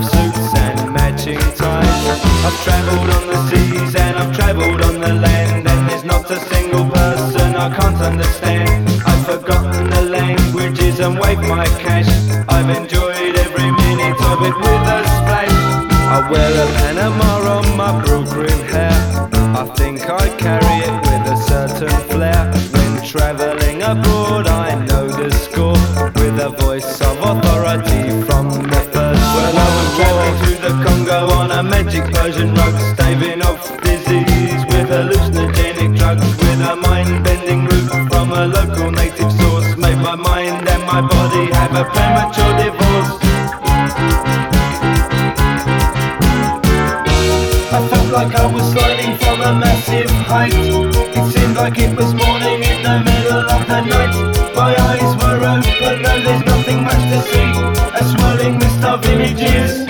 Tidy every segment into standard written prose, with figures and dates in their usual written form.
suits and matching ties. I've travelled on the seas and I've travelled on the land, and there's not a single person I can't understand. I've forgotten the languages and waved my cash. I've enjoyed every minute of it with a splash. I wear a Panama on my Brooklyn hair. I think I carry it with a certain flair. When travelling abroad I know the score, with a voice of authority from the first. Well, I was travelling through the Congo on a magic Persian rug, staving off disease with hallucinogenic drugs, with a mind-bending route from a local native source. Made my mind and my body have a premature divorce. I felt like I was sliding from a massive height. It seemed like it was morning in the middle of the night. My eyes were open, no, there's nothing much to see. A swirling mist of images.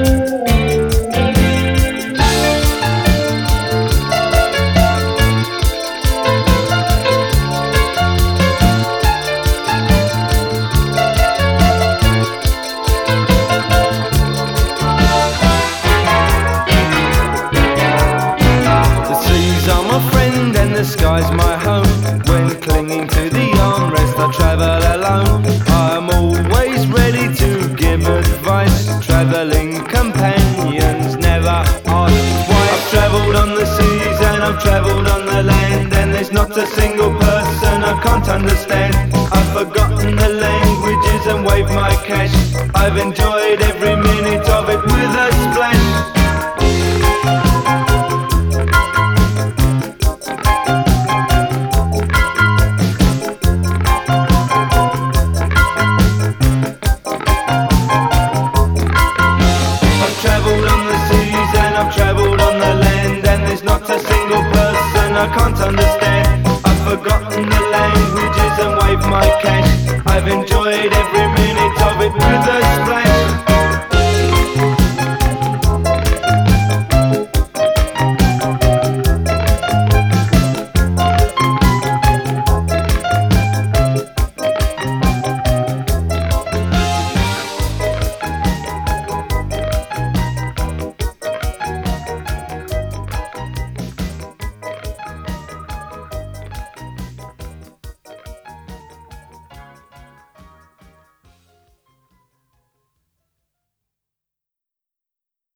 The sky's my home. When clinging to the armrest I travel alone. I'm always ready to give advice. Travelling companions never ask twice. I've travelled on the seas and I've travelled on the land, and there's not a single person I can't understand. I've forgotten the languages and waved my cash. I've enjoyed every minute of it with a splash. I've travelled on the land, and there's not a single person I can't understand. I've forgotten the languages and waved my cash. I've enjoyed every minute of it with a splash.